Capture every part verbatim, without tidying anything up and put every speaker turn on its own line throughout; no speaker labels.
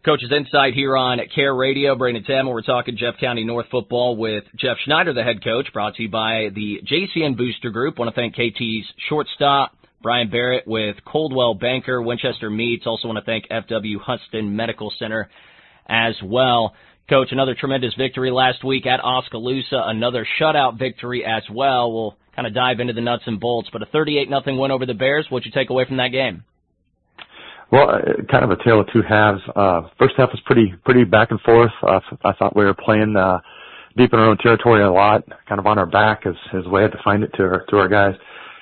Coach's Insight here on Care Radio. Brandon Tamel, we're talking Jeff County North football with Jeff Schneider, the head coach, brought to you by the J C N Booster Group. Want to thank K T's shortstop, Brian Barrett with Coldwell Banker, Winchester Meats. Also want to thank F W Huston Medical Center as well. Coach, another tremendous victory last week at Oskaloosa, another shutout victory as well. We'll kind of dive into the nuts and bolts, but a thirty-eight nothing win over the Bears. What'd you take away from that game?
Well, kind of a tale of two halves. Uh, first half was pretty, pretty back and forth. Uh, I thought we were playing, uh, deep in our own territory a lot, kind of on our back as, as we had to find it to our, to our guys.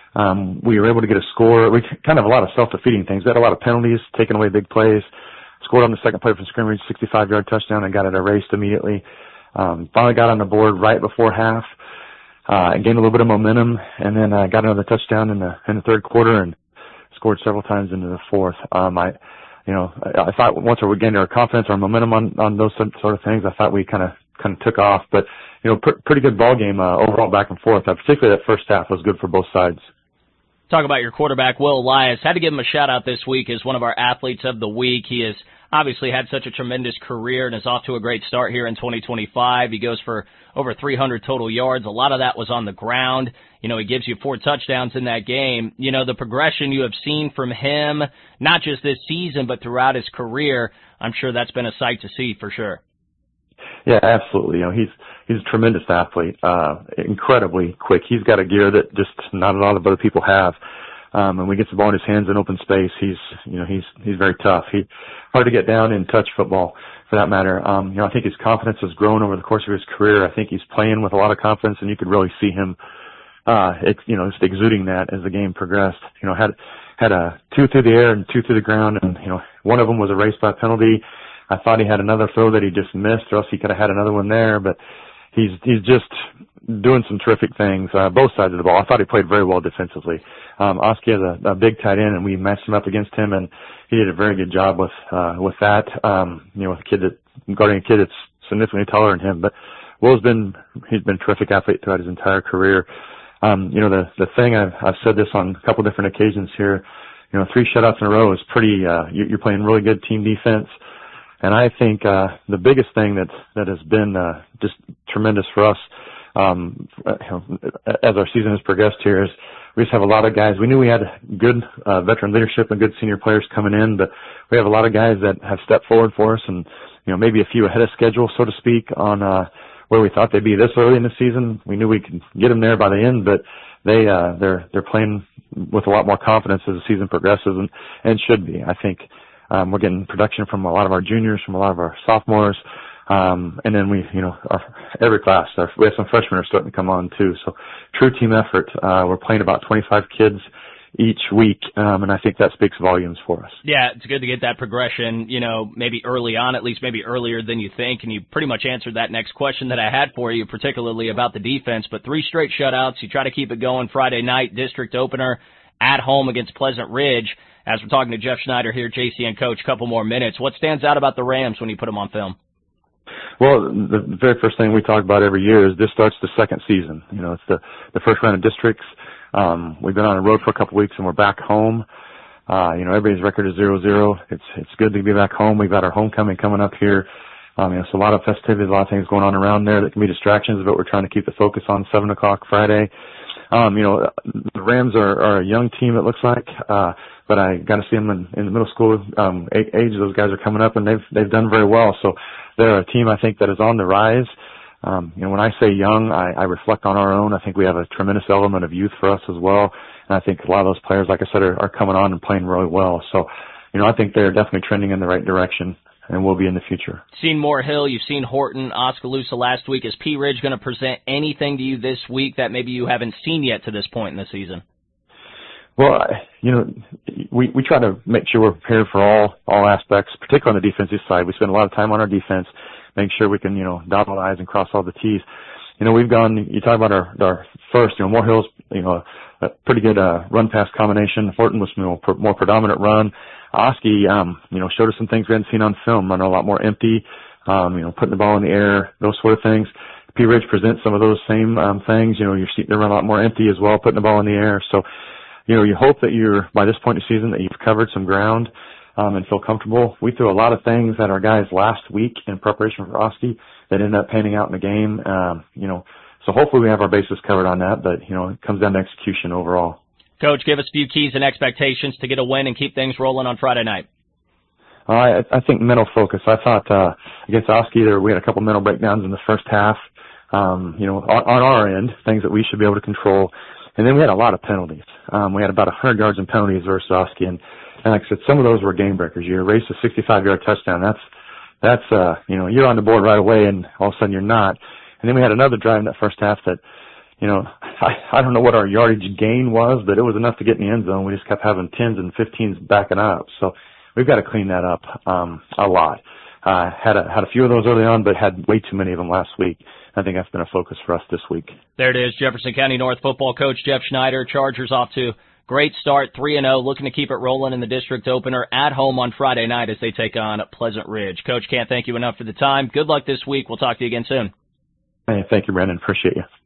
Um, we were able to get a score. We kind of a lot of self-defeating things. We had a lot of penalties, taking away big plays. Scored on the second play from scrimmage, sixty-five yard touchdown, and got it erased immediately. Um, finally got on the board right before half, uh, and gained a little bit of momentum, and then, uh, got another touchdown in the, in the third quarter and scored several times into the fourth. Um, I, you know, I, I thought once we gained our confidence, our momentum on, on those sort of things, I thought we kind of, kind of took off. But, you know, pr- pretty good ball game, uh, overall back and forth. Uh, particularly that first half was good for both sides.
Talk about your quarterback, Will Elias. Had to give him a shout-out this week as one of our athletes of the week. He has obviously had such a tremendous career and is off to a great start here in twenty twenty-five. He goes for over three hundred total yards. A lot of that was on the ground. You know, he gives you four touchdowns in that game. You know, the progression you have seen from him, not just this season, but throughout his career, I'm sure that's been a sight to see for sure.
Yeah, absolutely. You know, he's he's a tremendous athlete, uh, incredibly quick. He's got a gear that just not a lot of other people have. Um, and when he gets the ball in his hands in open space, he's, you know, he's, he's very tough. He, hard to get down in touch football for that matter. Um, you know, I think his confidence has grown over the course of his career. I think he's playing with a lot of confidence, and you could really see him, uh, it, you know, just exuding that as the game progressed. You know, had, had a two through the air and two through the ground, and, you know, one of them was erased by penalty. I thought he had another throw that he just missed, or else he could have had another one there, but he's, he's just doing some terrific things, uh, both sides of the ball. I thought he played very well defensively. Um, Oski has a, a big tight end, and we matched him up against him, and he did a very good job with, uh, with that. Um, you know, with a kid that, guarding a kid that's significantly taller than him, but Will's been, he's been a terrific athlete throughout his entire career. Um, you know, the, the thing I've, I've said this on a couple different occasions here, you know, three shutouts in a row is pretty, uh, you're playing really good team defense. And I think, uh, the biggest thing that, that has been, uh, just tremendous for us, um, as our season has progressed here is we just have a lot of guys. We knew we had good, uh, veteran leadership and good senior players coming in, but we have a lot of guys that have stepped forward for us and, you know, maybe a few ahead of schedule, so to speak, on, uh, where we thought they'd be this early in the season. We knew we could get them there by the end, but they, uh, they're, they're playing with a lot more confidence as the season progresses and, and should be. I think, Um, we're getting production from a lot of our juniors, from a lot of our sophomores. Um, and then we, you know, our, every class, our, we have some freshmen are starting to come on too. So true team effort. Uh, we're playing about twenty-five kids each week. Um, and I think that speaks volumes for us.
Yeah, it's good to get that progression, you know, maybe early on, at least maybe earlier than you think. And you pretty much answered that next question that I had for you, particularly about the defense. But three straight shutouts. You try to keep it going Friday night, district opener at home against Pleasant Ridge. As we're talking to Jeff Schneider here, J C N coach, a couple more minutes. What stands out about the Rams when you put them on film?
Well, the very first thing we talk about every year is this starts the second season. You know, it's the, the first round of districts. Um, we've been on the road for a couple of weeks and we're back home. Uh, you know, everybody's record is zero zero. It's, it's good to be back home. We've got our homecoming coming up here. Um, you know, it's a lot of festivities, a lot of things going on around there that can be distractions, but we're trying to keep the focus on seven o'clock Friday. Um, you know, the Rams are, are a young team, it looks like, uh, but I got to see them in, in the middle school um, age. Those guys are coming up, and they've they've done very well. So they're a team I think that is on the rise. Um, you know, when I say young, I, I reflect on our own. I think we have a tremendous element of youth for us as well, and I think a lot of those players, like I said, are, are coming on and playing really well. So, you know, I think they're definitely trending in the right direction, and will be in the future.
Seen Moore Hill, you've seen Horton, Oskaloosa last week. Is P. Ridge going to present anything to you this week that maybe you haven't seen yet to this point in the season?
Well, you know, we, we try to make sure we're prepared for all, all aspects, particularly on the defensive side. We spend a lot of time on our defense, make sure we can, you know, dot all the I's and cross all the T's. You know, we've gone, you talk about our, our first, you know, Moore Hill's, you know, a pretty good, uh, run-pass combination. Horton was, you know, pr- more predominant run. Oski, um, you know, showed us some things we hadn't seen on film, running a lot more empty, um, you know, putting the ball in the air, those sort of things. P. Ridge presents some of those same, um, things. You know, you're seeing them run a lot more empty as well, putting the ball in the air. So, you know, you hope that you're, by this point in the season, that you've covered some ground. um, and feel comfortable. We threw a lot of things at our guys last week in preparation for Oski that ended up panning out in the game. Um, you know, so hopefully we have our bases covered on that, but, you know, it comes down to execution overall.
Coach, give us a few keys and expectations to get a win and keep things rolling on Friday night.
Uh, I, I think mental focus. I thought uh, against Oski, there we had a couple mental breakdowns in the first half. Um, you know, on, on our end, things that we should be able to control, and then we had a lot of penalties. Um, we had about one hundred yards in penalties versus Oski, and, and like I said, some of those were game breakers. You erase a sixty-five yard touchdown. That's that's uh, you know, you're on the board right away, and all of a sudden you're not. And then we had another drive in that first half that, you know, I, I don't know what our yardage gain was, but it was enough to get in the end zone. We just kept having tens and fifteens backing up. So we've got to clean that up um, a lot. Uh, had a, had a few of those early on, but had way too many of them last week. I think that's been a focus for us this week.
There it is, Jefferson County North football coach Jeff Schneider. Chargers off to great start, three and oh, looking to keep it rolling in the district opener at home on Friday night as they take on Pleasant Ridge. Coach, can't thank you enough for the time. Good luck this week. We'll talk to you again soon.
Hey, thank you, Brandon. Appreciate you.